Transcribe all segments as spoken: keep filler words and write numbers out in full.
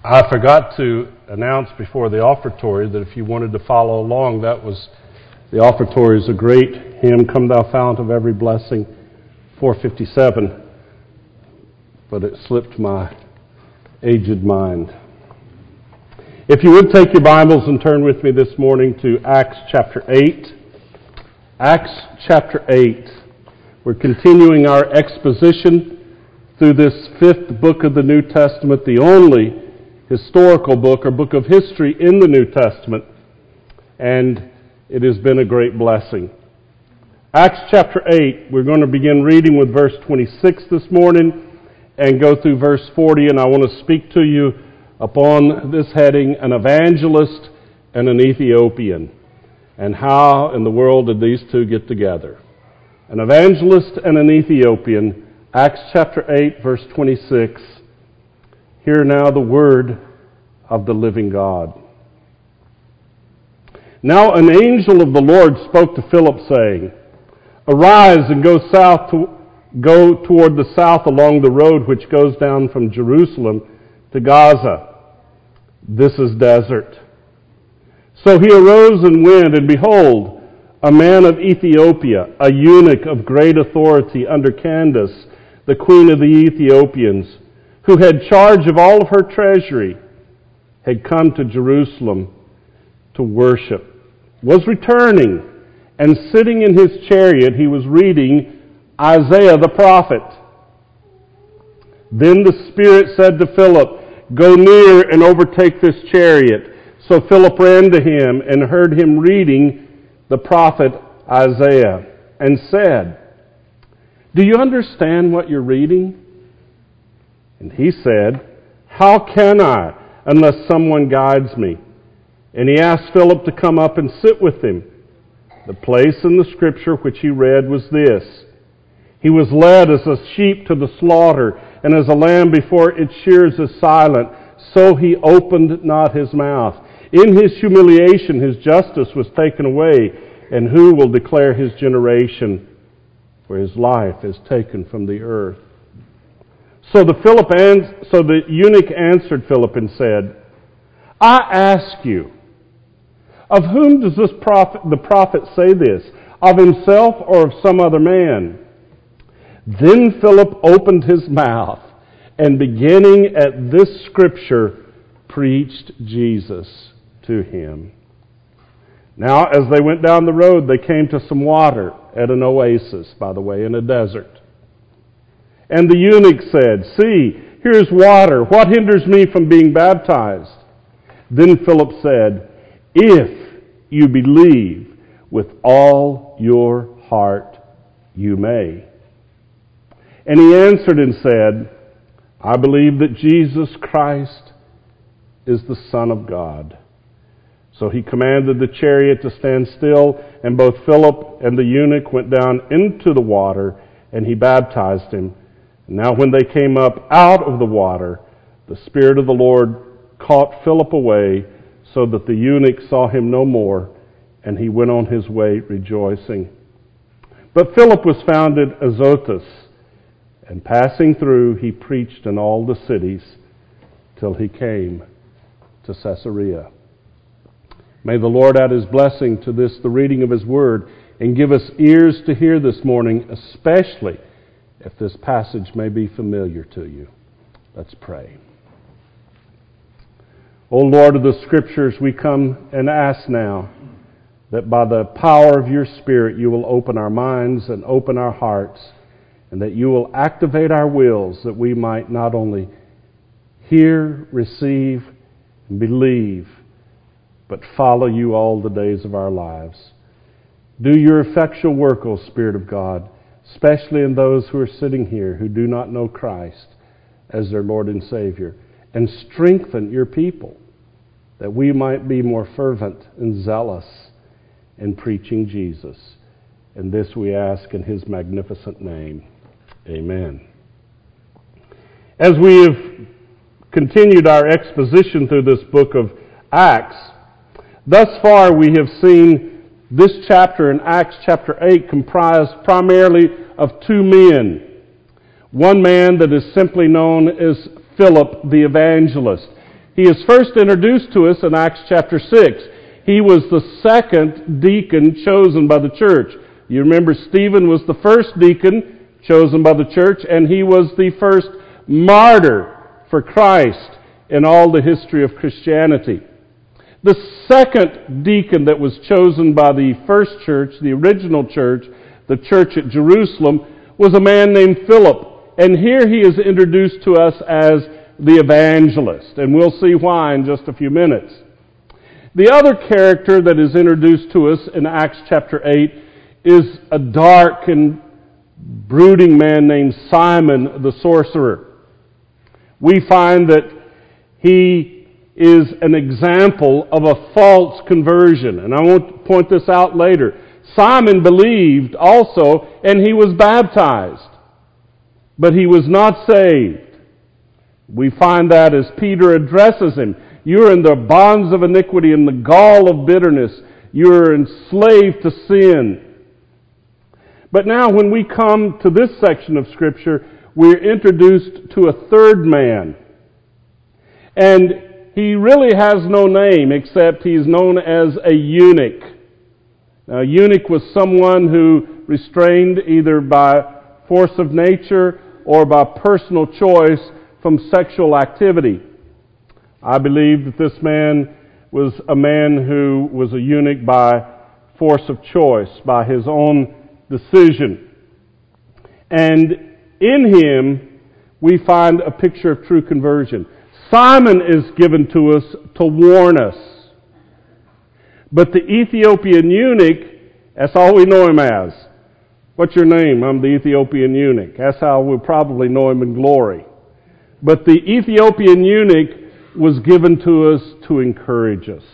I forgot to announce before the offertory that if you wanted to follow along, that was the offertory is a great hymn, Come Thou Fount of Every Blessing, four fifty-seven, but it slipped my aged mind. If you would take your Bibles and turn with me this morning to Acts chapter eight. Acts chapter eight. We're continuing our exposition through this fifth book of the New Testament, the only historical book or book of history in the New Testament, and it has been a great blessing. Acts chapter eight, we're going to begin reading with verse twenty-six this morning and go through verse forty, and I want to speak to you upon this heading, an evangelist and an Ethiopian, and how in the world did these two get together. An evangelist and an Ethiopian, Acts chapter eight, verse twenty-six. Hear now the word of the living God. Now an angel of the Lord spoke to Philip, saying, Arise and go south to go toward the south along the road which goes down from Jerusalem to Gaza. This is desert. So he arose and went, and behold, a man of Ethiopia, a eunuch of great authority under Candace, the queen of the Ethiopians, who had charge of all of her treasury, had come to Jerusalem to worship, was returning, and sitting in his chariot, he was reading Isaiah the prophet. Then the Spirit said to Philip, Go near and overtake this chariot. So Philip ran to him and heard him reading the prophet Isaiah, and said, Do you understand what you're reading? And he said, How can I, unless someone guides me? And he asked Philip to come up and sit with him. The place in the scripture which he read was this: He was led as a sheep to the slaughter, and as a lamb before its shears is silent, so he opened not his mouth. In his humiliation his justice was taken away, and who will declare his generation? For his life is taken from the earth. So the Philip ans- so the eunuch answered Philip and said, I ask you, of whom does this prophet, the prophet say this? Of himself or of some other man? Then Philip opened his mouth, and beginning at this scripture, preached Jesus to him. Now, as they went down the road, they came to some water at an oasis, by the way, in a desert. And the eunuch said, See, here is water. What hinders me from being baptized? Then Philip said, If you believe with all your heart, you may. And he answered and said, I believe that Jesus Christ is the Son of God. So he commanded the chariot to stand still, and both Philip and the eunuch went down into the water, and he baptized him. And now when they came up out of the water, the Spirit of the Lord caught Philip away, so that the eunuch saw him no more, and he went on his way rejoicing. But Philip was found at Azotus, and passing through, he preached in all the cities till he came to Caesarea. May the Lord add his blessing to this, the reading of his word, and give us ears to hear this morning, especially if this passage may be familiar to you. Let's pray. O Lord of the Scriptures, we come and ask now that by the power of your Spirit you will open our minds and open our hearts, and that you will activate our wills that we might not only hear, receive, and believe, but follow you all the days of our lives. Do your effectual work, O Spirit of God, especially in those who are sitting here who do not know Christ as their Lord and Savior, and strengthen your people that we might be more fervent and zealous in preaching Jesus. And this we ask in his magnificent name. Amen. As we have continued our exposition through this book of Acts, thus far we have seen this chapter in Acts chapter eight comprised primarily of two men. One man that is simply known as Philip the evangelist. He is first introduced to us in Acts chapter six. He was the second deacon chosen by the church. You remember Stephen was the first deacon chosen by the church, and he was the first martyr for Christ in all the history of Christianity. The second deacon that was chosen by the first church, the original church, the church at Jerusalem, was a man named Philip. And here he is introduced to us as the evangelist, and we'll see why in just a few minutes. The other character that is introduced to us in Acts chapter eight is a dark and brooding man named Simon the sorcerer. We find that he is an example of a false conversion, and I want to point this out later. Simon believed also, and he was baptized, but he was not saved. We find that as Peter addresses him. You're in the bonds of iniquity and the gall of bitterness. You're enslaved to sin. But now when we come to this section of Scripture, we're introduced to a third man. And he really has no name except he's known as a eunuch. Now, a eunuch was someone who restrained either by force of nature or by personal choice from sexual activity. I believe that this man was a man who was a eunuch by force of choice, by his own decision. And in him, we find a picture of true conversion. Simon is given to us to warn us. But the Ethiopian eunuch, that's all we know him as. What's your name? I'm the Ethiopian eunuch. That's how we'll probably know him in glory. But the Ethiopian eunuch was given to us to encourage us.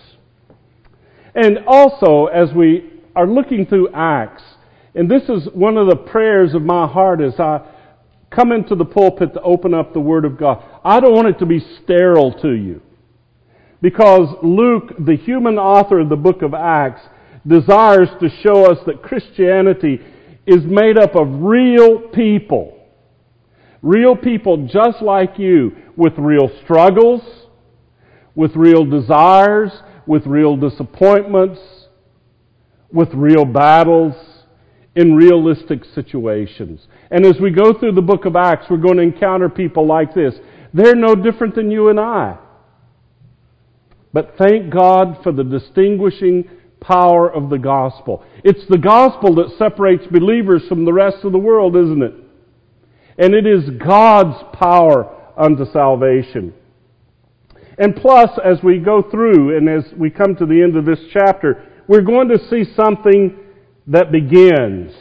And also, as we are looking through Acts, and this is one of the prayers of my heart as I come into the pulpit to open up the Word of God. I don't want it to be sterile to you. Because Luke, the human author of the book of Acts, desires to show us that Christianity is made up of real people. Real people just like you, with real struggles, with real desires, with real disappointments, with real battles, in realistic situations. And as we go through the book of Acts, we're going to encounter people like this. They're no different than you and I. But thank God for the distinguishing power of the gospel. It's the gospel that separates believers from the rest of the world, isn't it? And it is God's power unto salvation. And plus, as we go through and as we come to the end of this chapter, we're going to see something that begins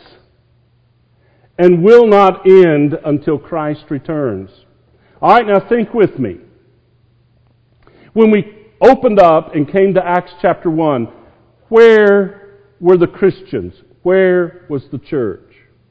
and will not end until Christ returns. All right, now think with me. When we opened up and came to Acts chapter one, where were the Christians? Where was the church?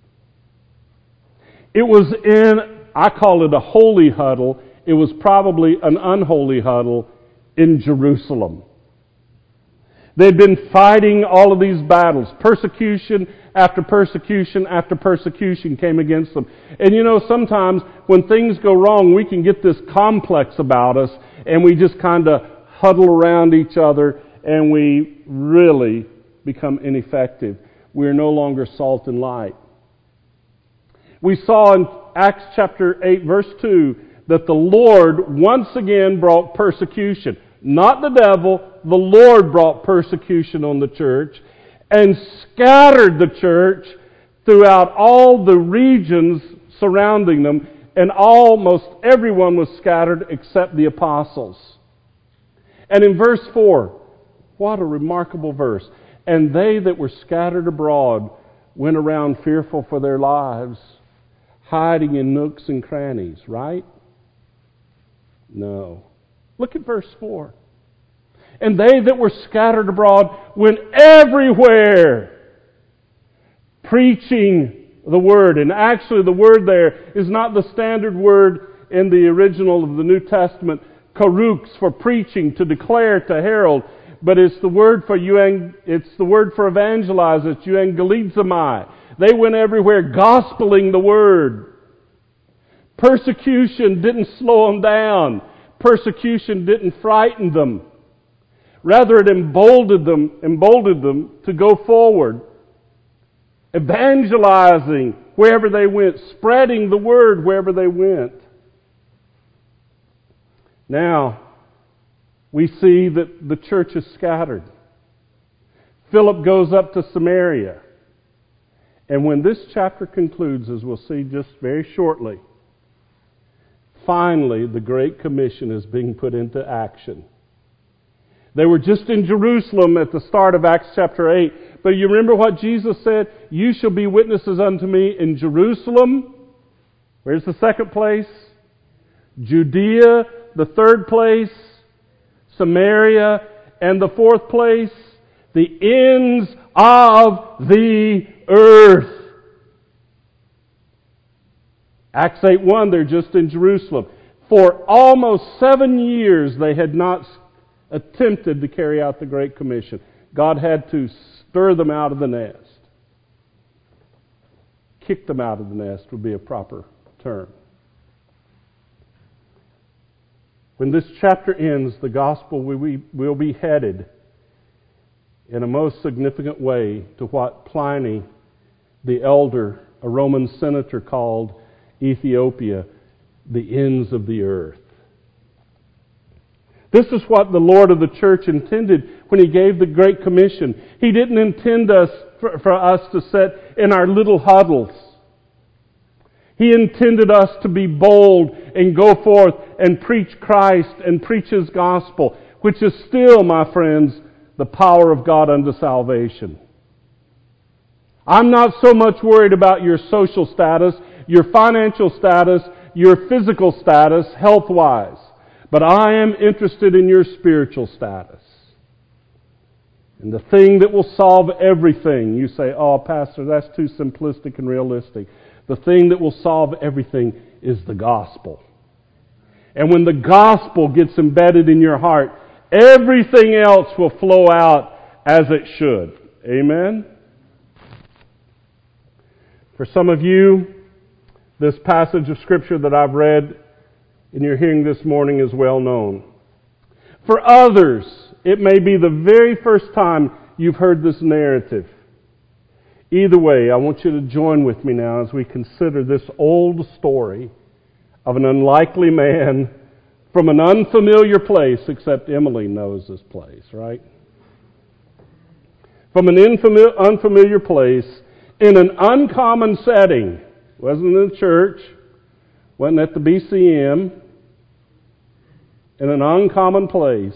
It was in, I call it a holy huddle. It was probably an unholy huddle in Jerusalem. They'd been fighting all of these battles. Persecution after persecution after persecution came against them. And you know, sometimes when things go wrong, we can get this complex about us, and we just kind of huddle around each other, and we really become ineffective. We're no longer salt and light. We saw in Acts chapter eight, verse two, that the Lord once again brought persecution. Not the devil, the Lord brought persecution on the church and scattered the church throughout all the regions surrounding them, and almost everyone was scattered except the apostles. And in verse four, what a remarkable verse. And they that were scattered abroad went around fearful for their lives, hiding in nooks and crannies, right? No. Look at verse four. And they that were scattered abroad went everywhere preaching the word. And actually the word there is not the standard word in the original of the New Testament, karux, for preaching, to declare, to herald, but it's the word for euang- it's the word for evangelize, it's euangelizomai. They went everywhere gospeling the word. Persecution didn't slow them down. persecution didn't frighten them. Rather, it emboldened them, emboldened them to go forward, evangelizing wherever they went, spreading the word wherever they went. Now, we see that the church is scattered. Philip goes up to Samaria. And when this chapter concludes, as we'll see just very shortly, finally the Great Commission is being put into action. They were just in Jerusalem at the start of Acts chapter eight. But you remember what Jesus said? You shall be witnesses unto me in Jerusalem. Where's the second place? Judea, the third place. Samaria, and the fourth place, the ends of the earth. Acts eight one, they're just in Jerusalem. For almost seven years they had not attempted to carry out the Great Commission. God had to stir them out of the nest. Kick them out of the nest would be a proper term. When this chapter ends, the gospel will be headed in a most significant way to what Pliny, the elder, a Roman senator, called Ethiopia, the ends of the earth. This is what the Lord of the church intended when He gave the Great Commission. He didn't intend us for, for us to sit in our little huddles. He intended us to be bold and go forth and preach Christ and preach His gospel, which is still, my friends, the power of God unto salvation. I'm not so much worried about your social status, your financial status, your physical status, health-wise, but I am interested in your spiritual status. And the thing that will solve everything, you say, oh, Pastor, that's too simplistic and realistic. The thing that will solve everything is the gospel. And when the gospel gets embedded in your heart, everything else will flow out as it should. Amen? For some of you, this passage of Scripture that I've read in your hearing this morning is well known. For others, it may be the very first time you've heard this narrative. Either way, I want you to join with me now as we consider this old story of an unlikely man from an unfamiliar place, except Emily knows this place, right? From an unfamiliar, unfamiliar place, in an uncommon setting. Wasn't in the church, wasn't at the B C M, in an uncommon place,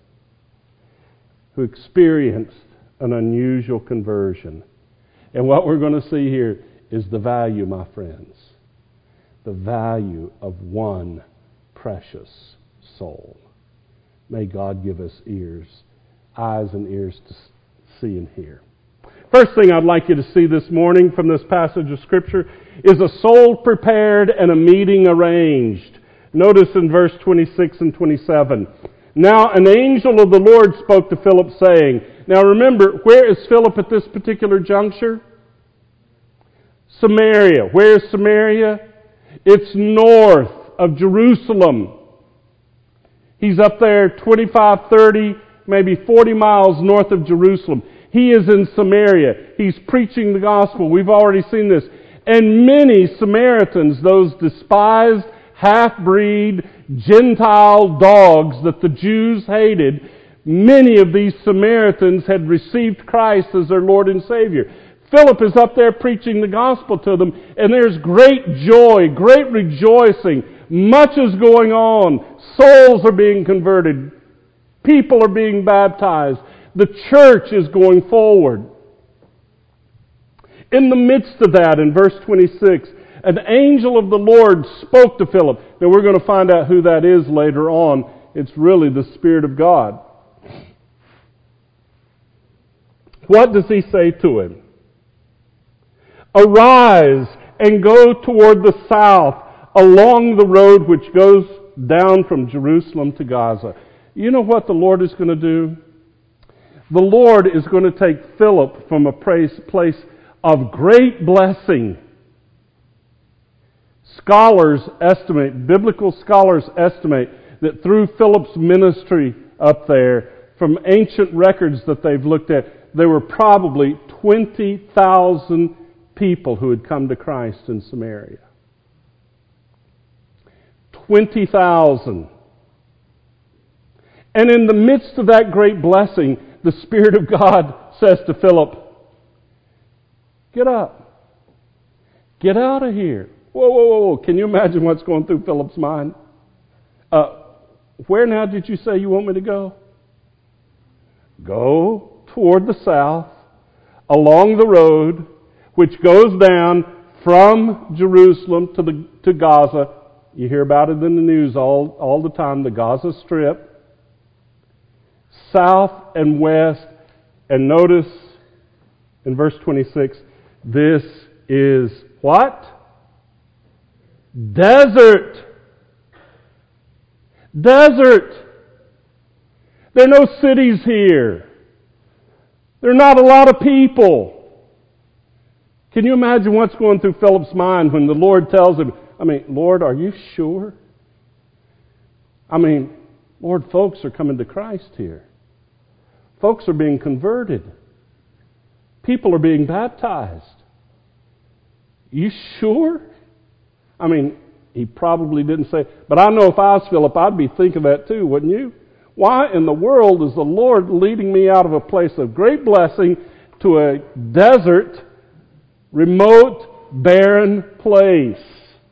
who experienced an unusual conversion. And what we're going to see here is the value, my friends, the value of one precious soul. May God give us ears, eyes and ears to see and hear. First thing I'd like you to see this morning from this passage of Scripture is a soul prepared and a meeting arranged. Notice in verse twenty-six and twenty-seven. Now an angel of the Lord spoke to Philip, saying, now remember, where is Philip at this particular juncture? Samaria. Where is Samaria? It's north of Jerusalem. He's up there twenty-five, thirty, maybe forty miles north of Jerusalem. He is in Samaria. He's preaching the gospel. We've already seen this. And many Samaritans, those despised, half-breed, Gentile dogs that the Jews hated, many of these Samaritans had received Christ as their Lord and Savior. Philip is up there preaching the gospel to them, and there's great joy, great rejoicing. Much is going on. Souls are being converted. People are being baptized. The church is going forward. In the midst of that, in verse twenty-six, an angel of the Lord spoke to Philip. Now we're going to find out who that is later on. It's really the Spirit of God. What does he say to him? Arise and go toward the south along the road which goes down from Jerusalem to Gaza. You know what the Lord is going to do? The Lord is going to take Philip from a place of great blessing. Scholars estimate, biblical scholars estimate, that through Philip's ministry up there, from ancient records that they've looked at, there were probably twenty thousand people who had come to Christ in Samaria. twenty thousand. And in the midst of that great blessing, the Spirit of God says to Philip, get up. Get out of here. Whoa, whoa, whoa, whoa. Can you imagine what's going through Philip's mind? Uh, where now did you say you want me to go? Go toward the south, along the road, which goes down from Jerusalem to the to Gaza. You hear about it in the news all, all the time, the Gaza Strip. South and west. And notice in verse twenty-six, this is what? Desert. Desert. There are no cities here. There are not a lot of people. Can you imagine what's going through Philip's mind when the Lord tells him, I mean, Lord, are you sure? I mean, Lord, folks are coming to Christ here. Folks are being converted. People are being baptized. You sure? I mean, he probably didn't say, but I know if I was Philip, I'd be thinking that too, wouldn't you? Why in the world is the Lord leading me out of a place of great blessing to a desert, remote, barren place?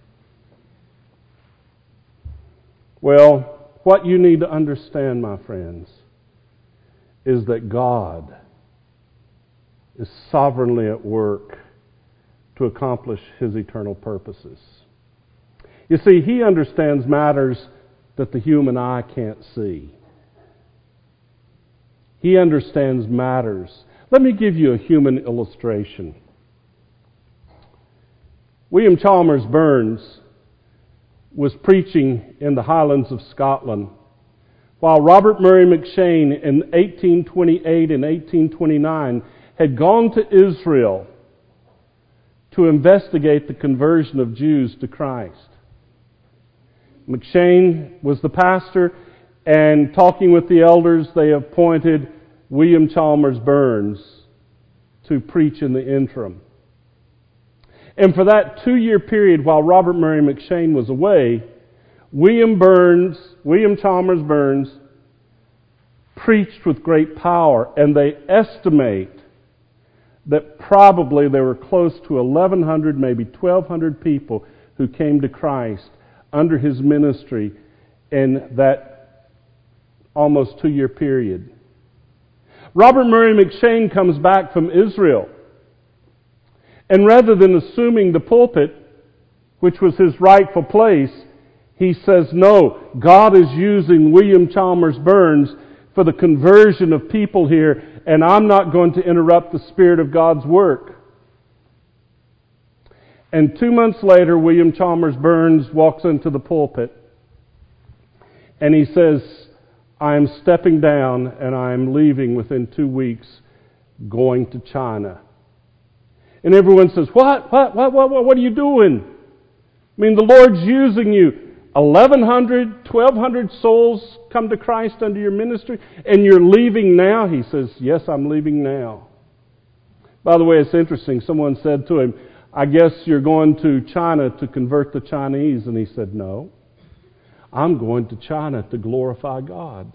Well, what you need to understand, my friends, is that God is sovereignly at work to accomplish His eternal purposes. You see, He understands matters that the human eye can't see. He understands matters. Let me give you a human illustration. William Chalmers Burns was preaching in the Highlands of Scotland, while Robert Murray McCheyne in eighteen twenty-eight and eighteen twenty-nine had gone to Israel to investigate the conversion of Jews to Christ. McCheyne was the pastor, and talking with the elders, they appointed William Chalmers Burns to preach in the interim. And for that two-year period while Robert Murray McCheyne was away, William Burns, William Chalmers Burns preached with great power, and they estimate that probably there were close to eleven hundred, maybe twelve hundred people who came to Christ under his ministry in that almost two-year period. Robert Murray McCheyne comes back from Israel, and rather than assuming the pulpit, which was his rightful place, he says, no, God is using William Chalmers Burns for the conversion of people here, and I'm not going to interrupt the Spirit of God's work. And two months later, William Chalmers Burns walks into the pulpit, and he says, I'm stepping down and I'm leaving within two weeks, going to China. And everyone says, what? What? What? What? What, what are you doing? I mean, the Lord's using you. eleven hundred, twelve hundred souls come to Christ under your ministry, and you're leaving now? He says, yes, I'm leaving now. By the way, it's interesting. Someone said to him, I guess you're going to China to convert the Chinese. And he said, no, I'm going to China to glorify God.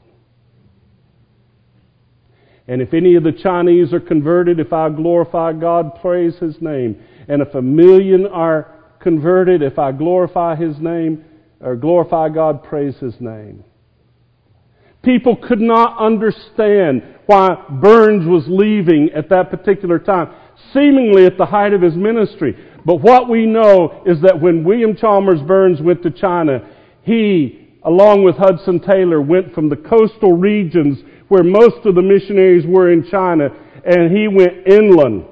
And if any of the Chinese are converted, if I glorify God, praise His name. And if a million are converted, if I glorify His name, or glorify God, praise His name. People could not understand why Burns was leaving at that particular time, seemingly at the height of his ministry. But what we know is that when William Chalmers Burns went to China, he, along with Hudson Taylor, went from the coastal regions where most of the missionaries were in China, and he went inland.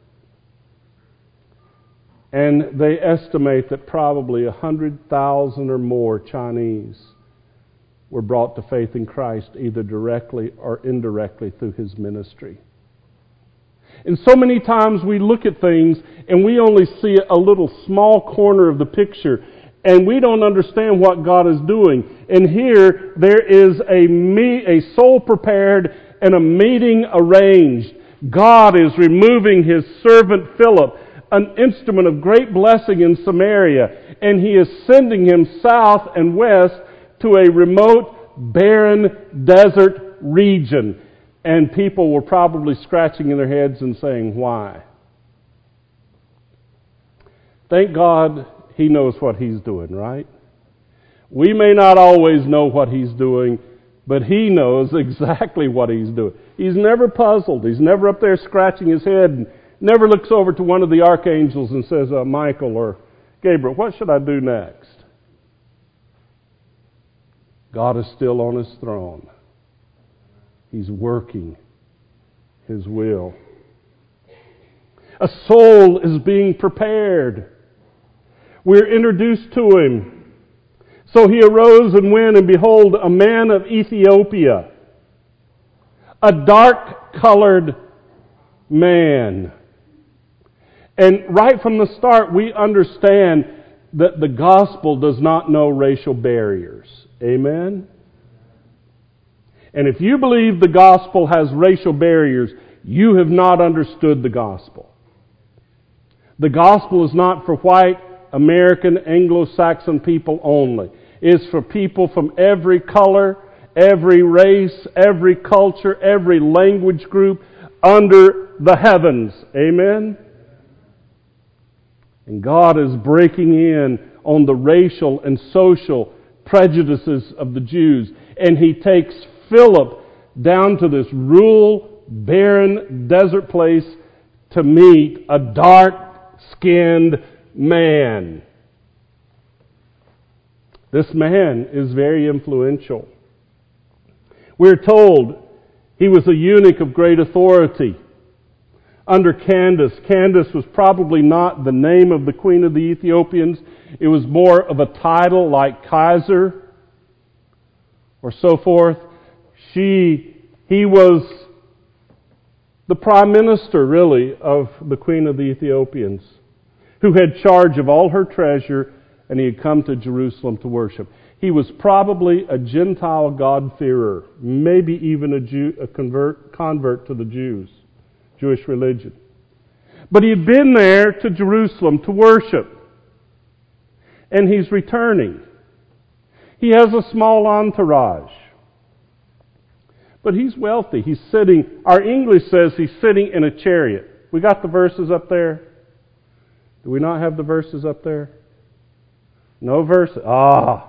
And they estimate that probably one hundred thousand or more Chinese were brought to faith in Christ, either directly or indirectly through his ministry. And so many times we look at things and we only see a little small corner of the picture, and we don't understand what God is doing. And here there is a me, a soul prepared and a meeting arranged. God is removing His servant Philip, an instrument of great blessing in Samaria, and He is sending him south and west to a remote, barren desert region. And people were probably scratching in their heads and saying, why? Thank God He knows what He's doing, right? We may not always know what He's doing, but He knows exactly what He's doing. He's never puzzled. He's never up there scratching his head and never looks over to one of the archangels and says, uh, Michael or Gabriel, what should I do next? God is still on His throne. He's working His will. A soul is being prepared. We're introduced to Him. So he arose and went, and behold, a man of Ethiopia, a dark-colored man. And right from the start, we understand that the gospel does not know racial barriers. Amen? And if you believe the gospel has racial barriers, you have not understood the gospel. The gospel is not for white, American, Anglo-Saxon people only. It's for people from every color, every race, every culture, every language group under the heavens. Amen? And God is breaking in on the racial and social prejudices of the Jews. And He takes Philip down to this rural, barren, desert place to meet a dark-skinned man. This man is very influential. We're told he was a eunuch of great authority under Candace. Candace was probably not the name of the queen of the Ethiopians. It was more of a title like Kaiser or so forth. She, he was the prime minister, really, of the queen of the Ethiopians, who had charge of all her treasure, and he had come to Jerusalem to worship. He was probably a Gentile God-fearer, maybe even a, Jew, a convert, convert to the Jews, Jewish religion. But he had been there to Jerusalem to worship, and he's returning. He has a small entourage, but he's wealthy. He's sitting, our English says he's sitting in a chariot. We got the verses up there? Do we not have the verses up there? No verses? Ah.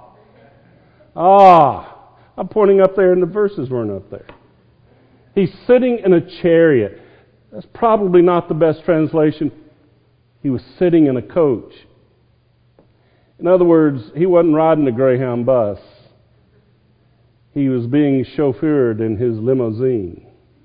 Ah. I'm pointing up there and the verses weren't up there. He's sitting in a chariot. That's probably not the best translation. He was sitting in a coach. In other words, he wasn't riding a Greyhound bus. He was being chauffeured in his limousine.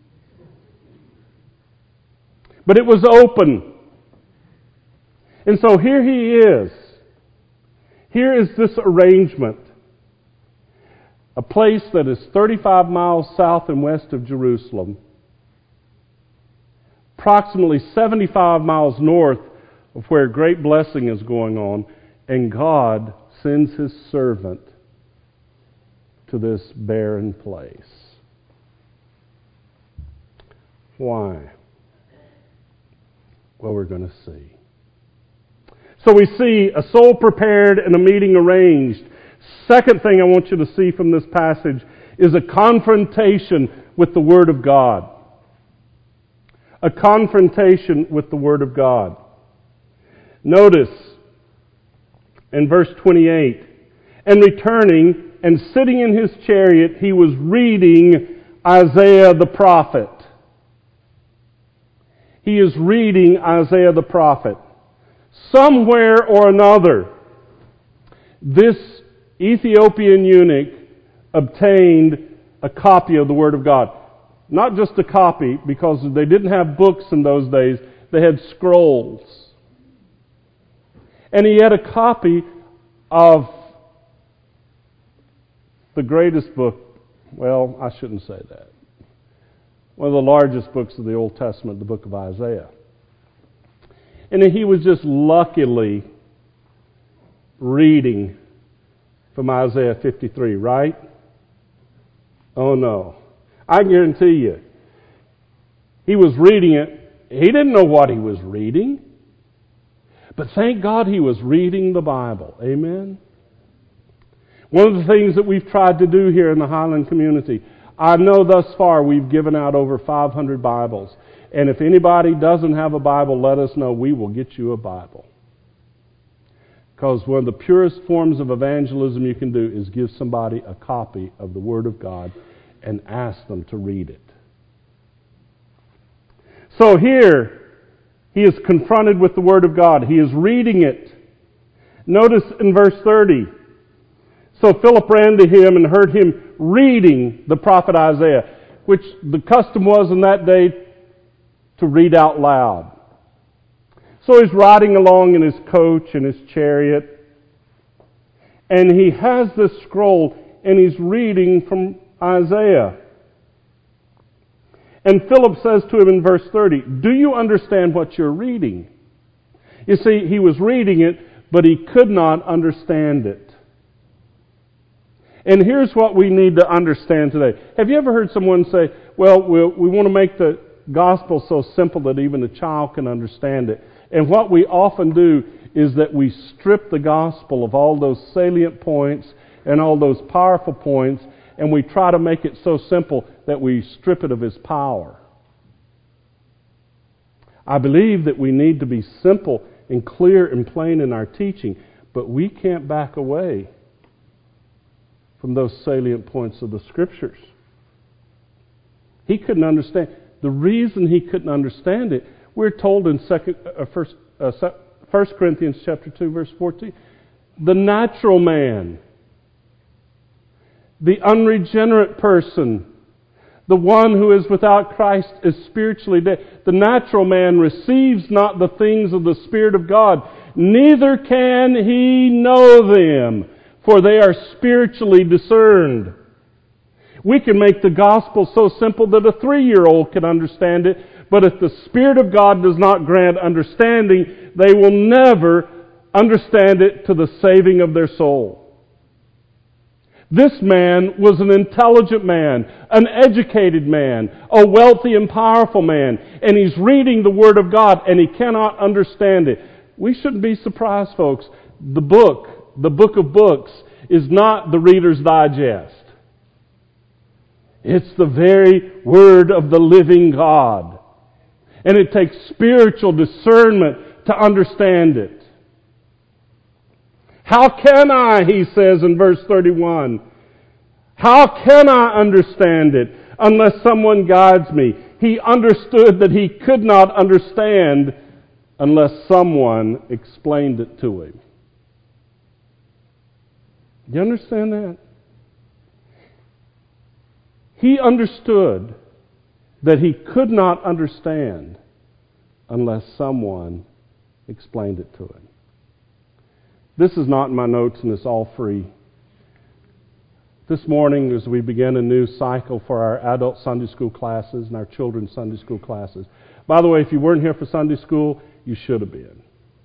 But it was open. And so here he is. Here is this arrangement. A place that is thirty-five miles south and west of Jerusalem, approximately seventy-five miles north of where great blessing is going on, and God sends His servant to this barren place. Why? Well, we're going to see. So we see a soul prepared and a meeting arranged. Second thing I want you to see from this passage is a confrontation with the Word of God. A confrontation with the Word of God. Notice in verse twenty-eight, and returning and sitting in his chariot, he was reading Isaiah the prophet. He is reading Isaiah the prophet. Somewhere or another, this Ethiopian eunuch obtained a copy of the Word of God. Not just a copy, because they didn't have books in those days. They had scrolls. And he had a copy of the greatest book, well, I shouldn't say that. One of the largest books of the Old Testament, the book of Isaiah. And he was just luckily reading from Isaiah fifty-three, right? Oh no. I guarantee you, he was reading it. He didn't know what he was reading. But thank God he was reading the Bible. Amen? One of the things that we've tried to do here in the Highland community, I know thus far we've given out over five hundred Bibles. And if anybody doesn't have a Bible, let us know. We will get you a Bible. Because one of the purest forms of evangelism you can do is give somebody a copy of the Word of God and ask them to read it. So here, he is confronted with the Word of God. He is reading it. Notice in verse thirty, so Philip ran to him and heard him reading the prophet Isaiah, which the custom was in that day to read out loud. So he's riding along in his coach and his chariot, and he has this scroll, and he's reading from Isaiah. And Philip says to him in verse thirty, do you understand what you're reading? You see, he was reading it, but he could not understand it. And here's what we need to understand today. Have you ever heard someone say, well, we'll we want to make the gospel so simple that even a child can understand it? And what we often do is that we strip the gospel of all those salient points and all those powerful points, and we try to make it so simple that we strip it of its power. I believe that we need to be simple and clear and plain in our teaching, but we can't back away from those salient points of the Scriptures. He couldn't understand. The reason he couldn't understand it, we're told in second, uh, first, uh, First Corinthians chapter two, verse fourteen, the natural man, the unregenerate person, the one who is without Christ is spiritually dead. The natural man receives not the things of the Spirit of God, neither can he know them, for they are spiritually discerned. We can make the gospel so simple that a three-year-old can understand it, but if the Spirit of God does not grant understanding, they will never understand it to the saving of their soul. This man was an intelligent man, an educated man, a wealthy and powerful man, and he's reading the Word of God and he cannot understand it. We shouldn't be surprised, folks. The book, the book of books, is not the Reader's Digest. It's the very Word of the living God. And it takes spiritual discernment to understand it. How can I, he says in verse thirty-one, how can I understand it unless someone guides me? He understood that he could not understand unless someone explained it to him. You understand that? He understood that he could not understand unless someone explained it to him. This is not in my notes, and it's all free. This morning, as we begin a new cycle for our adult Sunday school classes and our children's Sunday school classes. By the way, if you weren't here for Sunday school, you should have been.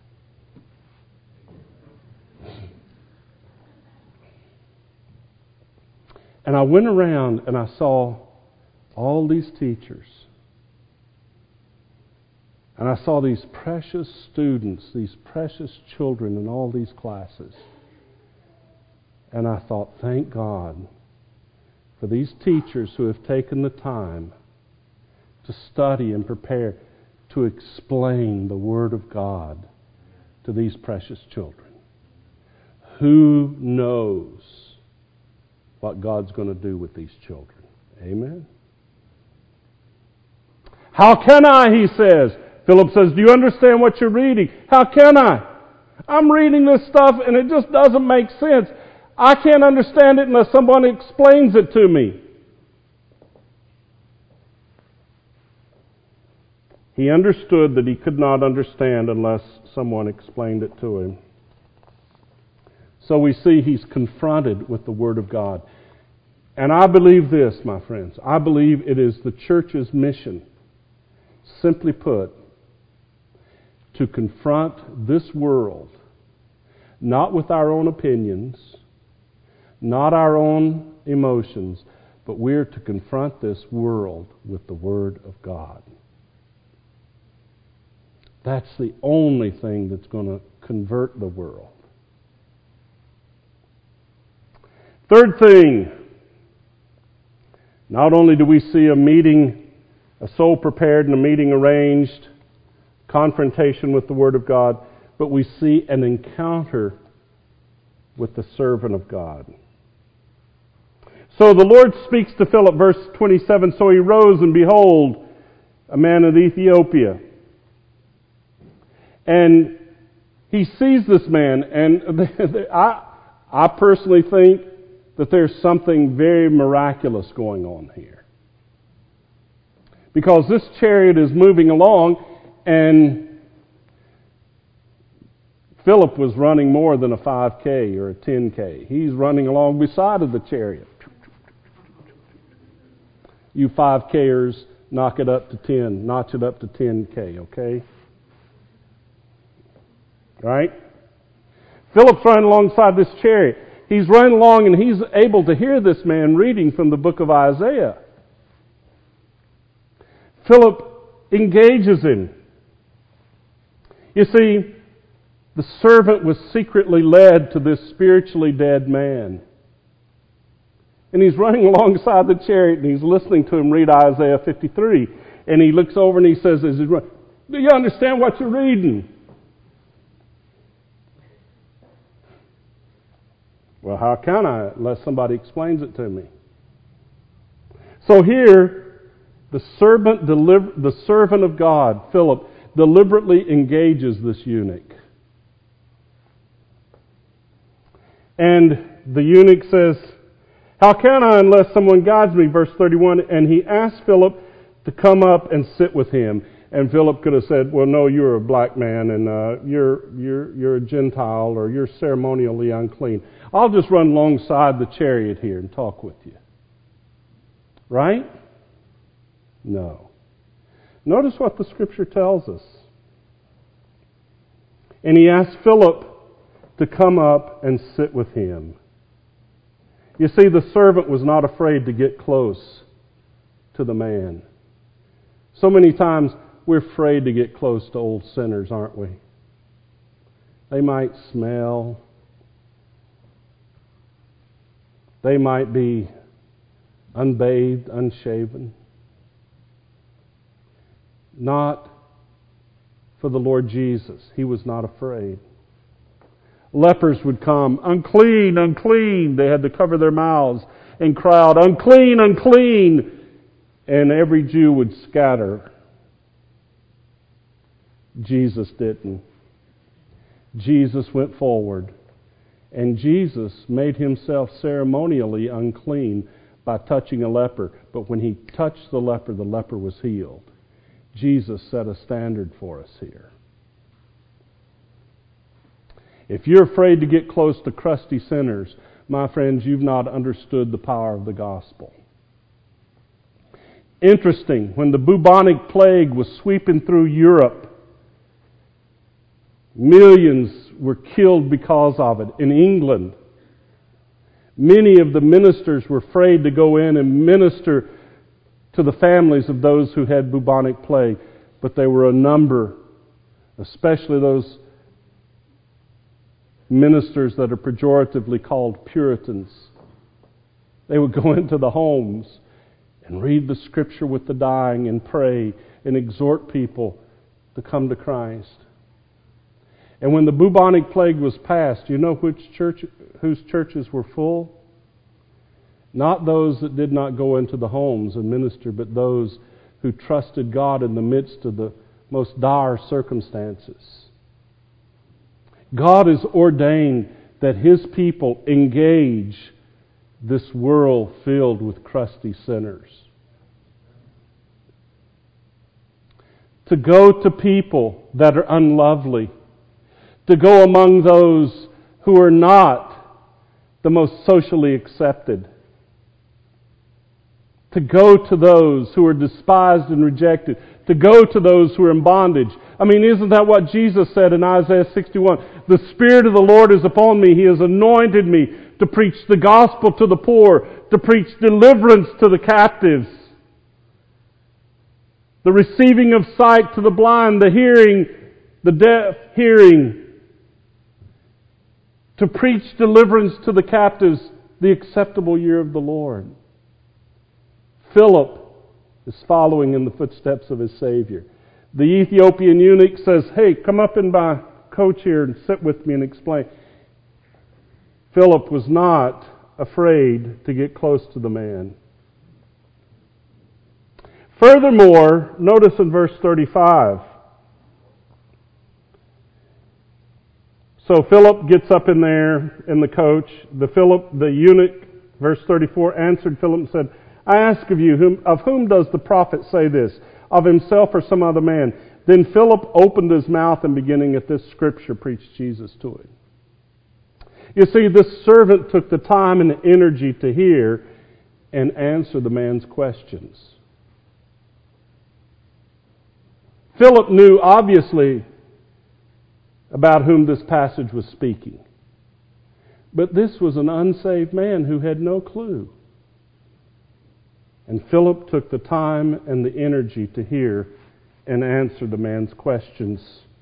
And I went around and I saw all these teachers. And I saw these precious students, these precious children in all these classes. And I thought, thank God for these teachers who have taken the time to study and prepare to explain the Word of God to these precious children. Who knows what God's going to do with these children? Amen? How can I, he says. Philip says, do you understand what you're reading? How can I? I'm reading this stuff and it just doesn't make sense. I can't understand it unless someone explains it to me. He understood that he could not understand unless someone explained it to him. So we see he's confronted with the Word of God. And I believe this, my friends. I believe it is the church's mission, simply put, to confront this world not with our own opinions, not our own emotions, but we're to confront this world with the Word of God. That's the only thing that's going to convert the world. Third thing, not only do we see a meeting, a soul prepared and a meeting arranged, confrontation with the Word of God, but we see an encounter with the servant of God. So the Lord speaks to Philip, verse twenty-seven, so he rose, and behold, a man of Ethiopia. And he sees this man, and I, I personally think that there's something very miraculous going on here. Because this chariot is moving along, and Philip was running more than a five K or a ten K. He's running along beside of the chariot. You five Kers, knock it up to ten. Notch it up to ten K, okay? Right? Philip's running alongside this chariot. He's running along and he's able to hear this man reading from the book of Isaiah. Philip engages him. You see, the servant was secretly led to this spiritually dead man. And he's running alongside the chariot and he's listening to him read Isaiah fifty-three. And he looks over and he says, as he's running, do you understand what you're reading? Well, how can I unless somebody explains it to me? So here, the servant, deliver, the servant of God, Philip, deliberately engages this eunuch. And the eunuch says, how can I unless someone guides me? Verse thirty-one, and he asked Philip to come up and sit with him. And Philip could have said, well, no, you're a black man, and uh, you're, you're, you're a Gentile, or you're ceremonially unclean. I'll just run alongside the chariot here and talk with you. Right? No. Notice what the Scripture tells us. And he asked Philip to come up and sit with him. You see, the servant was not afraid to get close to the man. So many times we're afraid to get close to old sinners, aren't we? They might smell. They might be unbathed, unshaven. Not for the Lord Jesus. He was not afraid. Lepers would come, unclean, unclean. They had to cover their mouths and cry out, unclean, unclean. And every Jew would scatter. Jesus didn't. Jesus went forward. And Jesus made himself ceremonially unclean by touching a leper. But when he touched the leper, the leper was healed. Jesus set a standard for us here. If you're afraid to get close to crusty sinners, my friends, you've not understood the power of the gospel. Interesting, when the bubonic plague was sweeping through Europe, millions were killed because of it. In England, many of the ministers were afraid to go in and minister to the families of those who had bubonic plague. But there were a number, especially those ministers that are pejoratively called Puritans. They would go into the homes and read the Scripture with the dying and pray and exhort people to come to Christ. And when the bubonic plague was passed, you know which church, whose churches were full? Not those that did not go into the homes and minister, but those who trusted God in the midst of the most dire circumstances. God has ordained that His people engage this world filled with crusty sinners. To go to people that are unlovely. To go among those who are not the most socially accepted. To go to those who are despised and rejected. To to go to those who are in bondage. I mean, isn't that what Jesus said in Isaiah sixty-one? The Spirit of the Lord is upon me. He has anointed me to preach the gospel to the poor, to preach deliverance to the captives, the receiving of sight to the blind, the hearing, the deaf hearing, to preach deliverance to the captives, the acceptable year of the Lord. Philip is following in the footsteps of his Savior. The Ethiopian eunuch says, hey, come up in my coach here and sit with me and explain. Philip was not afraid to get close to the man. Furthermore, notice in verse thirty-five. So Philip gets up in there in the coach. The Philip, the eunuch, verse thirty-four, answered Philip and said, I ask of you, whom, of whom does the prophet say this? Of himself or some other man? Then Philip opened his mouth and beginning at this scripture preached Jesus to him. You see, this servant took the time and the energy to hear and answer the man's questions. Philip knew, obviously, about whom this passage was speaking. But this was an unsaved man who had no clue. And Philip took the time and the energy to hear and answer the man's questions.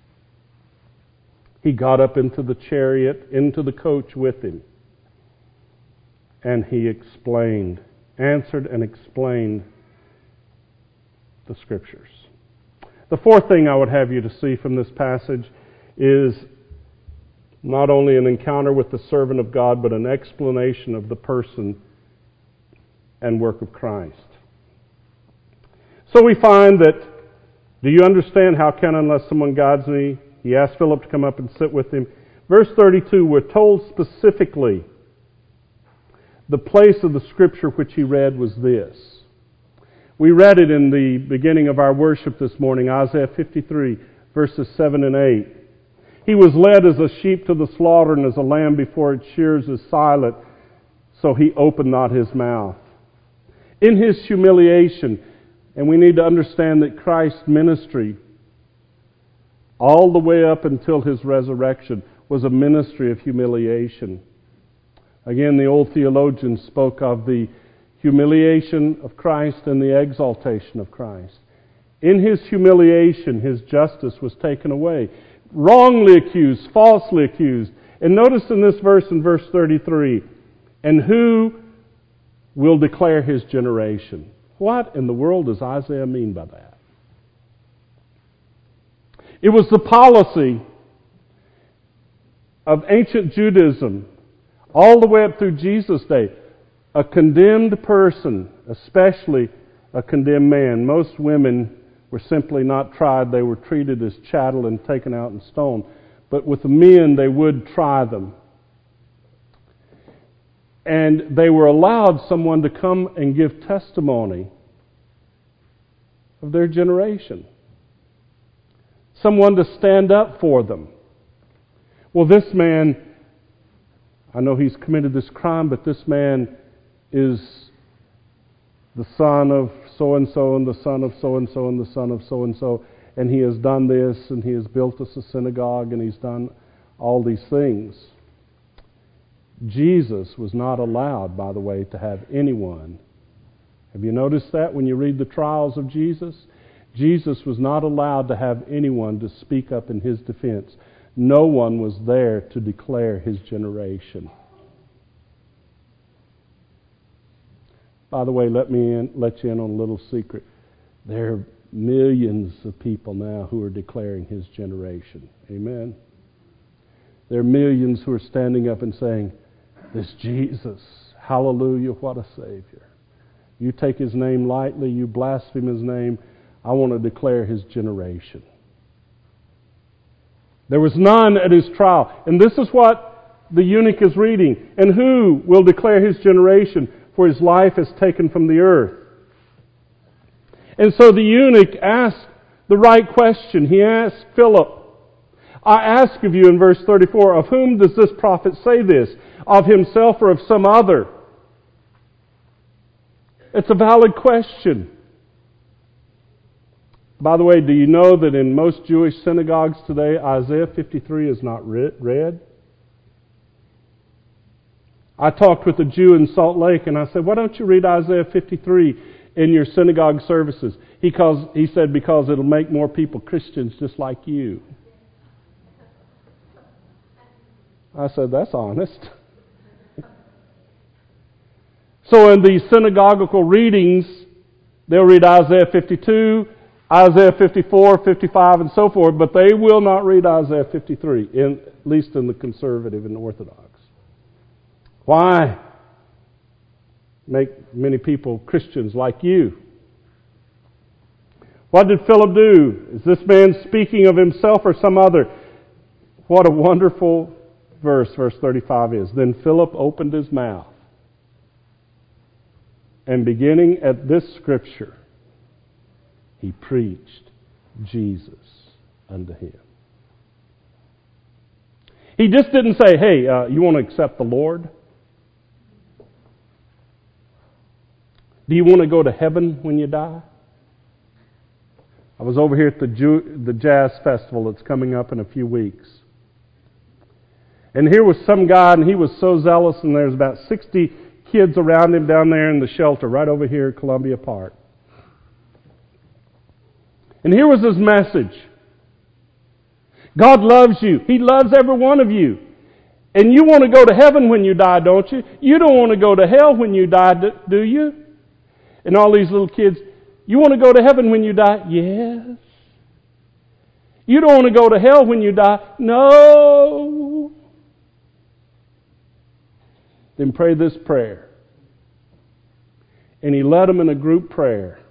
He got up into the chariot, into the coach with him, and he explained, answered and explained the Scriptures. The fourth thing I would have you to see from this passage is not only an encounter with the servant of God, but an explanation of the person and work of Christ. So we find that, do you understand how can unless someone guides me? He asked Philip to come up and sit with him. Verse thirty-two, we're told specifically the place of the Scripture which he read was this. We read it in the beginning of our worship this morning, Isaiah fifty-three, verses seven and eight. He was led as a sheep to the slaughter, and as a lamb before its shears is silent, so he opened not his mouth. In his humiliation, and we need to understand that Christ's ministry, all the way up until his resurrection, was a ministry of humiliation. Again, the old theologians spoke of the humiliation of Christ and the exaltation of Christ. In his humiliation, his justice was taken away. Wrongly accused, falsely accused. And notice in this verse, in verse thirty-three, and who will declare his generation? What in the world does Isaiah mean by that? It was the policy of ancient Judaism all the way up through Jesus' day. A condemned person, especially a condemned man. Most women were simply not tried. They were treated as chattel and taken out and stoned. But with the men, they would try them. And they were allowed someone to come and give testimony of their generation. Someone to stand up for them. Well, this man, I know he's committed this crime, but this man is the son of so-and-so and the son of so-and-so and the son of so-and-so, and he has done this, and he has built us a synagogue, and he's done all these things. Jesus was not allowed, by the way, to have anyone. Have you noticed that when you read the trials of Jesus? Jesus was not allowed to have anyone to speak up in his defense. No one was there to declare his generation. By the way, let me in, let you in on a little secret. There are millions of people now who are declaring his generation. Amen. There are millions who are standing up and saying, this Jesus, hallelujah, what a Savior. You take his name lightly, you blaspheme his name. I want to declare his generation. There was none at his trial. And this is what the eunuch is reading. And who will declare his generation? For his life is taken from the earth. And so the eunuch asked the right question. He asked Philip, I ask of you in verse thirty-four, of whom does this prophet say this? Of himself or of some other? It's a valid question. By the way, do you know that in most Jewish synagogues today, Isaiah fifty-three is not read? I talked with a Jew in Salt Lake, and I said, why don't you read Isaiah fifty-three in your synagogue services? He, calls, he said, because it'll make more people Christians just like you. I said, that's honest. So in the synagogical readings, they'll read Isaiah fifty-two, Isaiah fifty-four, fifty-five, and so forth, but they will not read Isaiah fifty-three, in, at least in the conservative and Orthodox. Why? Make many people Christians like you. What did Philip do? Is this man speaking of himself or some other? What a wonderful verse, verse thirty-five is. Then Philip opened his mouth, and beginning at this scripture, he preached Jesus unto him. He just didn't say, hey, uh, you want to accept the Lord? Do you want to go to heaven when you die? I was over here at the, Jew, the Jazz Festival that's coming up in a few weeks. And here was some guy, and he was so zealous, and there's about sixty kids around him down there in the shelter right over here at Columbia Park. And here was his message. God loves you. He loves every one of you. And you want to go to heaven when you die, don't you? You don't want to go to hell when you die, do you? And all these little kids, you want to go to heaven when you die? Yes. You don't want to go to hell when you die? No. Then pray this prayer. And he led them in a group prayer.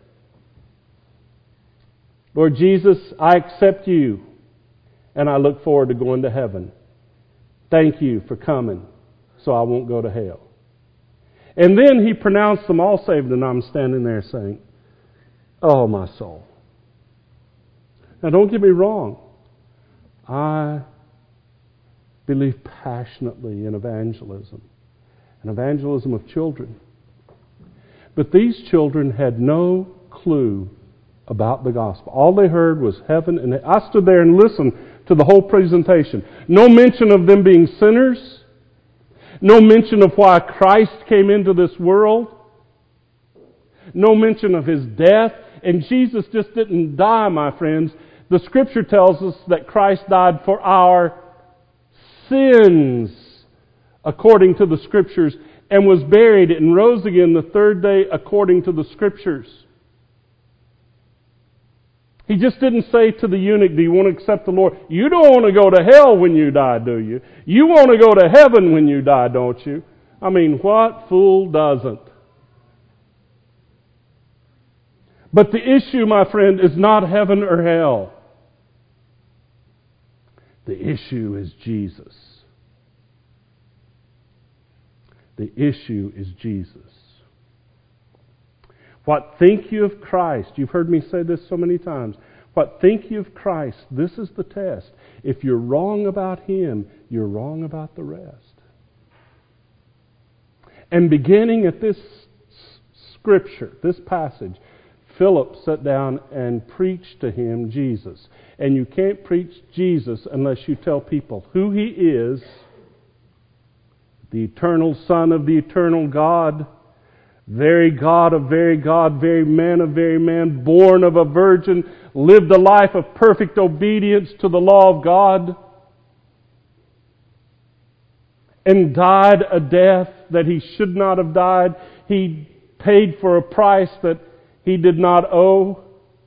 Lord Jesus, I accept you, and I look forward to going to heaven. Thank you for coming so I won't go to hell. And then he pronounced them all saved, and I'm standing there saying, oh, my soul. Now, don't get me wrong. I believe passionately in evangelism, and evangelism of children. But these children had no clue about the gospel. All they heard was heaven, and I stood there and listened to the whole presentation. No mention of them being sinners. No mention of why Christ came into this world. No mention of His death. And Jesus just didn't die, my friends. The Scripture tells us that Christ died for our sins, according to the Scriptures, and was buried and rose again the third day, according to the Scriptures. He just didn't say to the eunuch, do you want to accept the Lord? You don't want to go to hell when you die, do you? You want to go to heaven when you die, don't you? I mean, what fool doesn't? But the issue, my friend, is not heaven or hell. The issue is Jesus. The issue is Jesus. What think you of Christ? You've heard me say this so many times. What think you of Christ? This is the test. If you're wrong about Him, you're wrong about the rest. And beginning at this scripture, this passage, Philip sat down and preached to him Jesus. And you can't preach Jesus unless you tell people who He is, the eternal Son of the eternal God, very God of very God, very man of very man, born of a virgin, lived a life of perfect obedience to the law of God, and died a death that He should not have died. He paid for a price that He did not owe.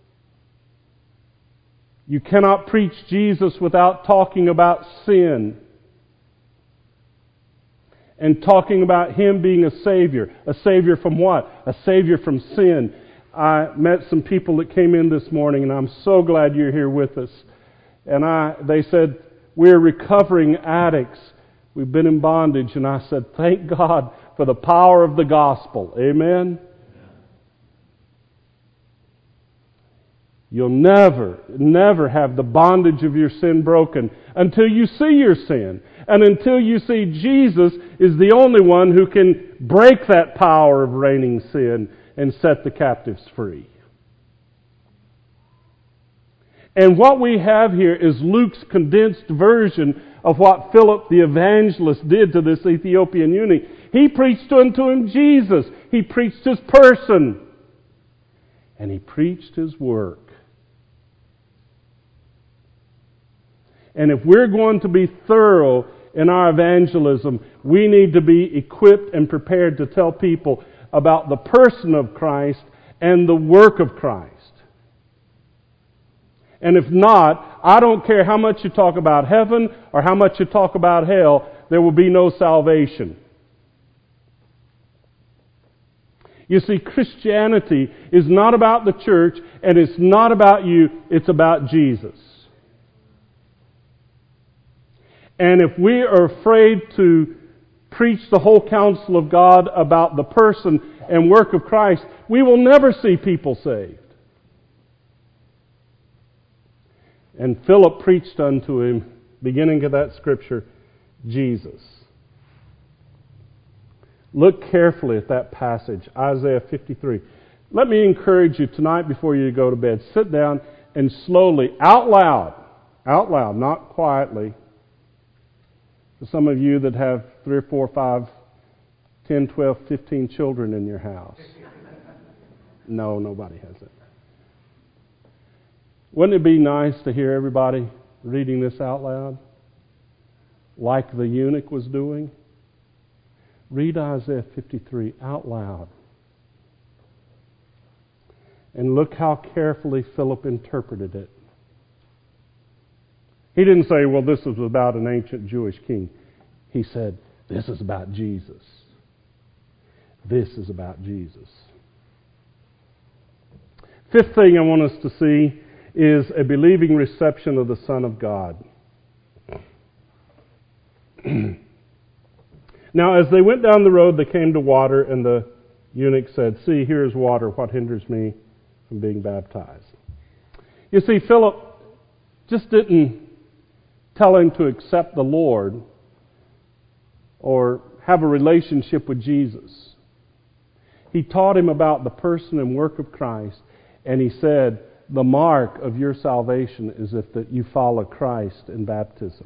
You cannot preach Jesus without talking about sin. And talking about Him being a Savior. A Savior from what? A Savior from sin. I met some people that came in this morning, and I'm so glad you're here with us. And I, they said, we're recovering addicts. We've been in bondage. And I said, thank God for the power of the gospel. Amen? You'll never, never have the bondage of your sin broken until you see your sin. And until you see Jesus is the only one who can break that power of reigning sin and set the captives free. And what we have here is Luke's condensed version of what Philip the evangelist did to this Ethiopian eunuch. He preached unto him Jesus. He preached His person. And he preached His work. And if we're going to be thorough in our evangelism, we need to be equipped and prepared to tell people about the person of Christ and the work of Christ. And if not, I don't care how much you talk about heaven or how much you talk about hell, there will be no salvation. You see, Christianity is not about the church and it's not about you, it's about Jesus. And if we are afraid to preach the whole counsel of God about the person and work of Christ, we will never see people saved. And Philip preached unto him, beginning of that scripture, Jesus. Look carefully at that passage, Isaiah fifty-three. Let me encourage you tonight before you go to bed, sit down and slowly, out loud, out loud, not quietly. For some of you that have three or four, five, ten, twelve, fifteen children in your house. No, nobody has it. Wouldn't it be nice to hear everybody reading this out loud? Like the eunuch was doing? Read Isaiah fifty-three out loud. And look how carefully Philip interpreted it. He didn't say, well, this is about an ancient Jewish king. He said, this is about Jesus. This is about Jesus. Fifth thing I want us to see is a believing reception of the Son of God. Now, as they went down the road, they came to water, and the eunuch said, see, here is water. What hinders me from being baptized? You see, Philip just didn't tell him to accept the Lord or have a relationship with Jesus. He taught him about the person and work of Christ, and he said, the mark of your salvation is if that you follow Christ in baptism.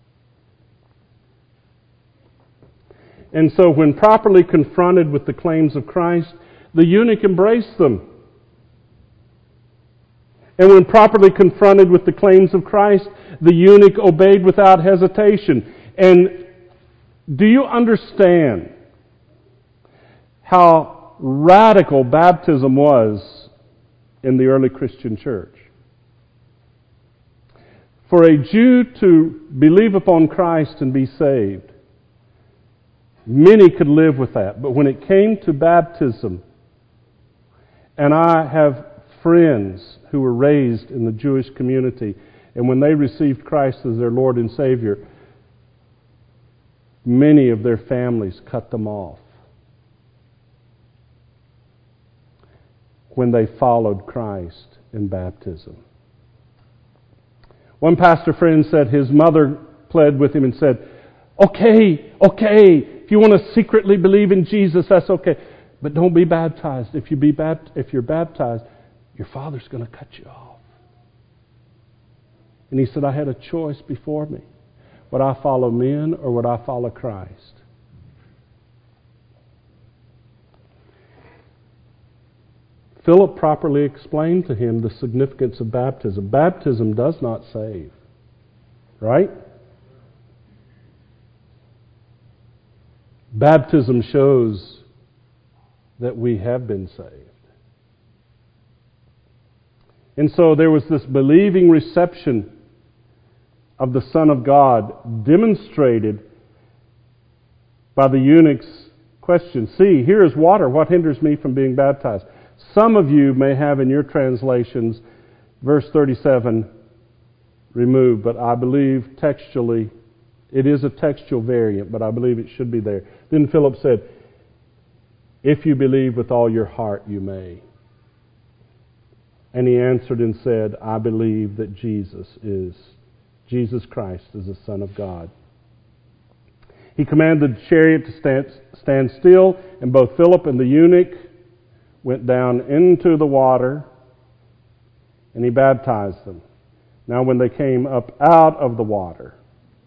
And so when properly confronted with the claims of Christ, the eunuch embraced them. And when properly confronted with the claims of Christ, the eunuch obeyed without hesitation. And do you understand how radical baptism was in the early Christian church? For a Jew to believe upon Christ and be saved, many could live with that. But when it came to baptism, and I have friends who were raised in the Jewish community, and when they received Christ as their Lord and Savior, many of their families cut them off when they followed Christ in baptism. One pastor friend said his mother pled with him and said, okay, okay, if you want to secretly believe in Jesus, that's okay. But don't be baptized. If you be bapt- if you're baptized, your father's going to cut you off. And he said, I had a choice before me. Would I follow men or would I follow Christ? Philip properly explained to him the significance of baptism. Baptism does not save. Right? Baptism shows that we have been saved. And so there was this believing reception of the Son of God demonstrated by the eunuch's question. See, here is water. What hinders me from being baptized? Some of you may have in your translations verse thirty-seven removed, but I believe textually it is a textual variant, but I believe it should be there. Then Philip said, if you believe with all your heart, you may. And he answered and said, I believe that Jesus is, Jesus Christ is the Son of God. He commanded the chariot to stand, stand still, and both Philip and the eunuch went down into the water, and he baptized them. Now when they came up out of the water,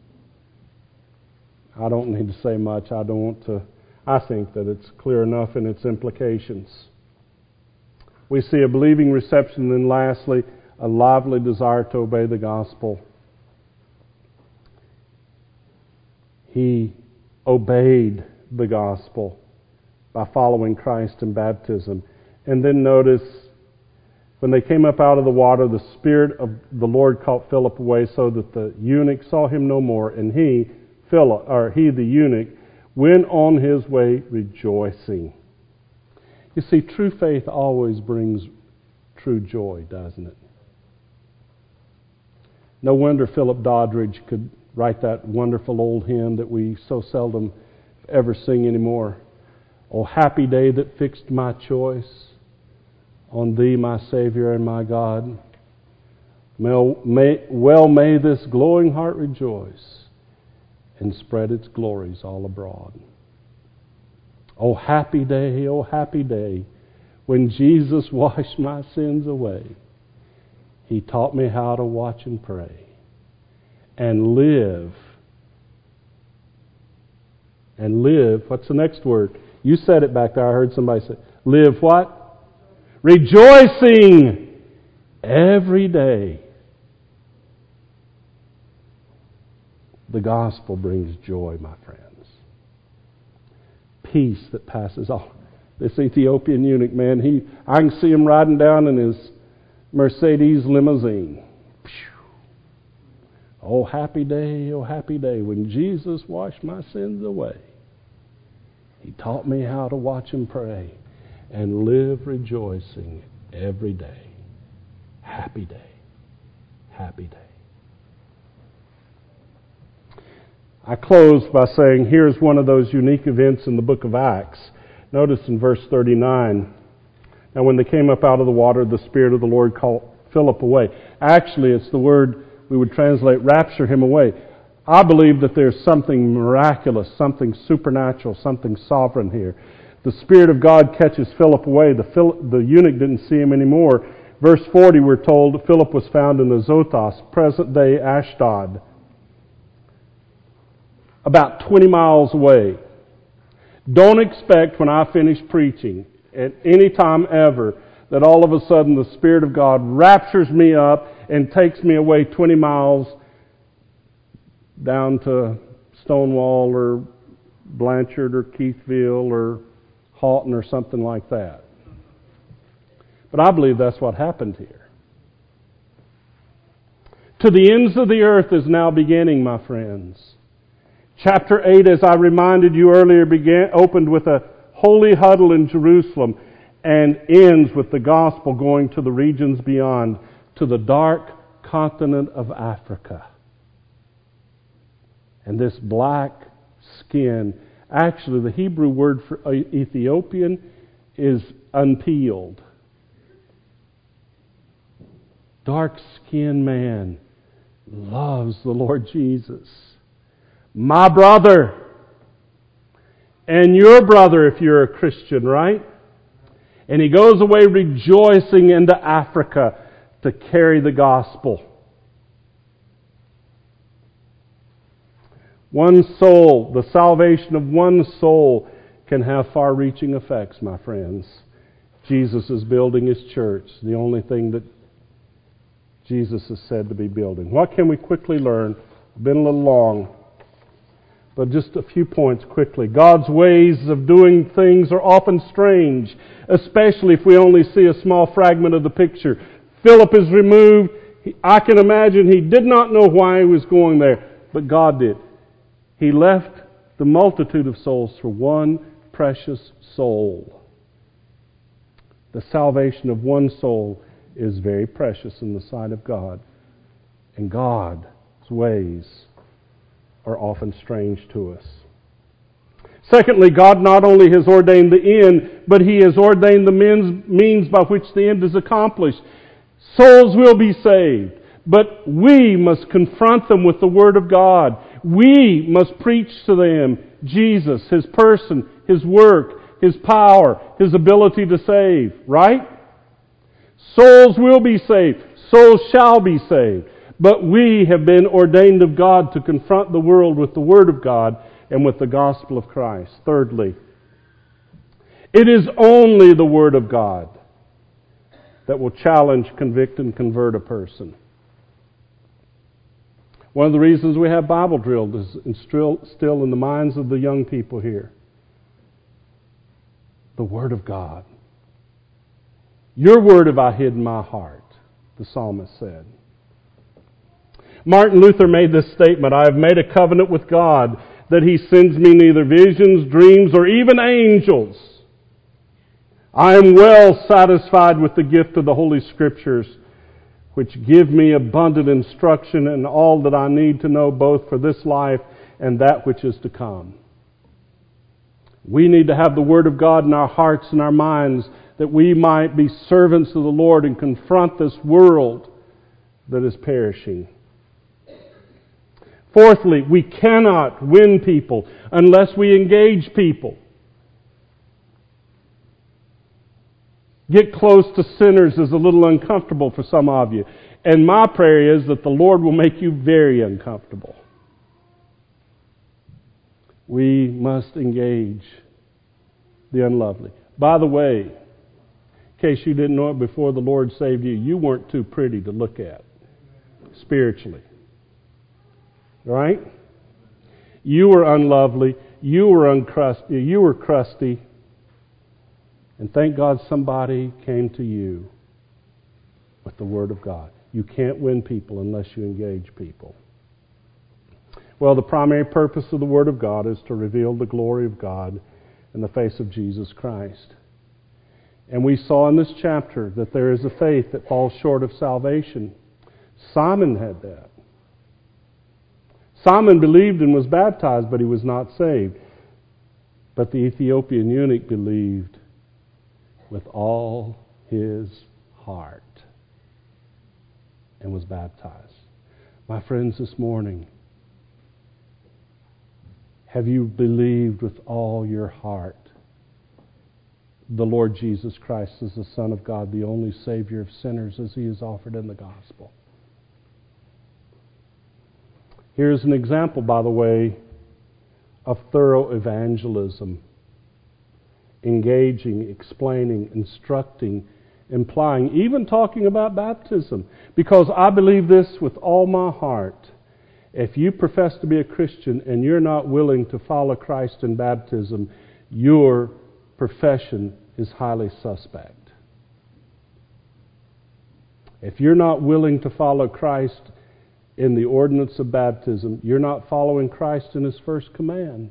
I don't need to say much. I don't want to. I think that it's clear enough in its implications. We see a believing reception, and then lastly, a lively desire to obey the gospel. He obeyed the gospel by following Christ in baptism. And then notice, when they came up out of the water, the Spirit of the Lord caught Philip away, so that the eunuch saw him no more, and he, Philip, or he, the eunuch, went on his way rejoicing. You see, true faith always brings true joy, doesn't it? No wonder Philip Doddridge could write that wonderful old hymn that we so seldom ever sing anymore. Oh, happy day that fixed my choice on Thee, my Savior and my God. Well may, well may this glowing heart rejoice and spread its glories all abroad. Oh, happy day, oh, happy day, when Jesus washed my sins away. He taught me how to watch and pray and live. And live, what's the next word? You said it back there. I heard somebody say, live what? Rejoicing every day. The gospel brings joy, my friends. Peace that passes all. This Ethiopian eunuch, man, he I can see him riding down in his Mercedes limousine. Oh, happy day, oh, happy day, when Jesus washed my sins away. He taught me how to watch and pray and live rejoicing every day. Happy day, happy day. I close by saying here's one of those unique events in the book of Acts. Notice in verse thirty-nine, now when they came up out of the water, the Spirit of the Lord called Philip away. Actually, it's the word we would translate rapture him away. I believe that there's something miraculous, something supernatural, something sovereign here. The Spirit of God catches Philip away. The, Phil, the eunuch didn't see him anymore. Verse forty, we're told Philip was found in Azotus, present-day Ashdod, about twenty miles away. Don't expect when I finish preaching at any time ever that all of a sudden the Spirit of God raptures me up and takes me away twenty miles down to Stonewall or Blanchard or Keithville or Halton or something like that. But I believe that's what happened here. To the ends of the earth is now beginning, my friends. Chapter eight, as I reminded you earlier, began opened with a holy huddle in Jerusalem and ends with the gospel going to the regions beyond, to the dark continent of Africa. And this black skin, actually the Hebrew word for Ethiopian is unpeeled. Dark-skinned man loves the Lord Jesus. My brother, and your brother if you're a Christian, right? And he goes away rejoicing into Africa to carry the gospel. One soul, the salvation of one soul can have far-reaching effects, my friends. Jesus is building His church, the only thing that Jesus is said to be building. What can we quickly learn? I've been a little long, but just a few points quickly. God's ways of doing things are often strange, especially if we only see a small fragment of the picture. Philip is removed. I can imagine he did not know why he was going there, but God did. He left the multitude of souls for one precious soul. The salvation of one soul is very precious in the sight of God. And God's ways are often strange to us. Secondly, God not only has ordained the end, but He has ordained the means by which the end is accomplished. Souls will be saved, but we must confront them with the Word of God. We must preach to them Jesus, His person, His work, His power, His ability to save, right? Souls will be saved. Souls shall be saved. But we have been ordained of God to confront the world with the Word of God and with the gospel of Christ. Thirdly, it is only the Word of God that will challenge, convict, and convert a person. One of the reasons we have Bible drill is still in the minds of the young people here. The Word of God. Your Word have I hid in my heart, the psalmist said. Martin Luther made this statement, I have made a covenant with God that He sends me neither visions, dreams, or even angels. I am well satisfied with the gift of the Holy Scriptures, which give me abundant instruction in all that I need to know both for this life and that which is to come. We need to have the Word of God in our hearts and our minds that we might be servants of the Lord and confront this world that is perishing. Fourthly, we cannot win people unless we engage people. Get close to sinners is a little uncomfortable for some of you. And my prayer is that the Lord will make you very uncomfortable. We must engage the unlovely. By the way, in case you didn't know it before the Lord saved you, you weren't too pretty to look at spiritually. Right? You were unlovely. You were uncrusty. You were crusty. And thank God somebody came to you with the Word of God. You can't win people unless you engage people. Well, the primary purpose of the Word of God is to reveal the glory of God in the face of Jesus Christ. And we saw in this chapter that there is a faith that falls short of salvation. Simon had that. Simon believed and was baptized, but he was not saved. But the Ethiopian eunuch believed with all his heart and was baptized. My friends, this morning, have you believed with all your heart the Lord Jesus Christ is the Son of God, the only Savior of sinners as He is offered in the gospel? Here's an example, by the way, of thorough evangelism. Engaging, explaining, instructing, implying, even talking about baptism. Because I believe this with all my heart. If you profess to be a Christian and you're not willing to follow Christ in baptism, your profession is highly suspect. If you're not willing to follow Christ in the ordinance of baptism, you're not following Christ in His first command.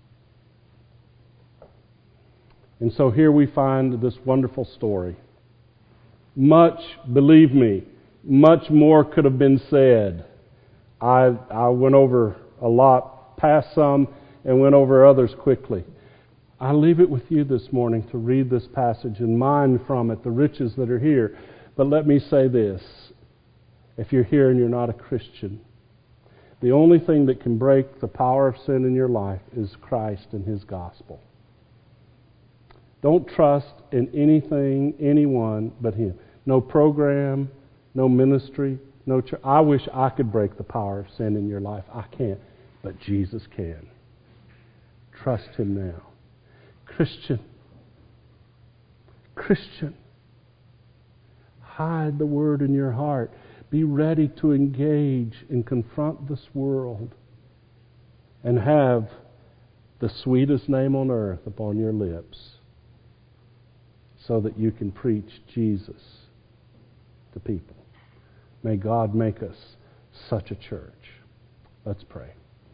And so here we find this wonderful story. Much, believe me, much more could have been said. I, I went over a lot, past some, and went over others quickly. I leave it with you this morning to read this passage and mine from it the riches that are here. But let me say this. If you're here and you're not a Christian, the only thing that can break the power of sin in your life is Christ and His gospel. Don't trust in anything, anyone but Him. No program, no ministry, no church. I wish I could break the power of sin in your life. I can't, but Jesus can. Trust Him now. Christian, Christian, hide the Word in your heart. Be ready to engage and confront this world and have the sweetest name on earth upon your lips, so that you can preach Jesus to people. May God make us such a church. Let's pray.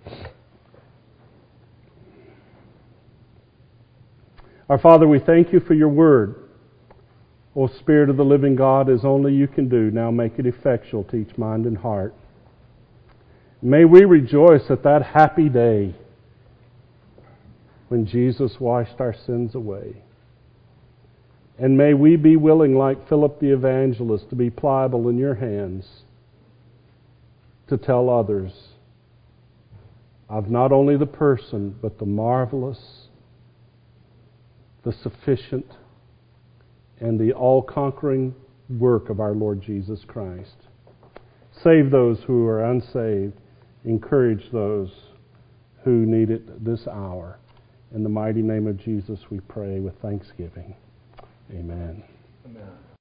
Our Father, we thank You for Your Word. O Spirit of the living God, as only You can do, now make it effectual to each mind and heart. May we rejoice at that happy day when Jesus washed our sins away. And may we be willing, like Philip the evangelist, to be pliable in Your hands to tell others of not only the person, but the marvelous, the sufficient, and the all-conquering work of our Lord Jesus Christ. Save those who are unsaved. Encourage those who need it this hour. In the mighty name of Jesus we pray with thanksgiving. Amen. Amen.